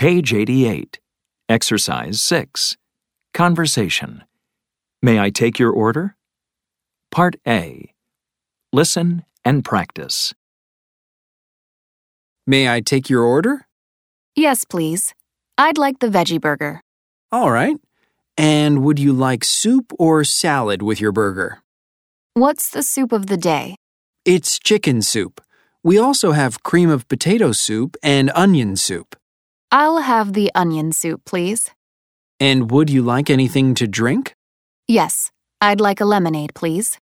Page 88. Exercise 6. Conversation. May I take your order? Part A. Listen and practice. May I take your order? Yes, please. I'd like the veggie burger. All right. And would you like soup or salad with your burger? What's the soup of the day? It's chicken soup. We also have cream of potato soup and onion soup. I'll have the onion soup, please. And would you like anything to drink? Yes, I'd like a lemonade, please.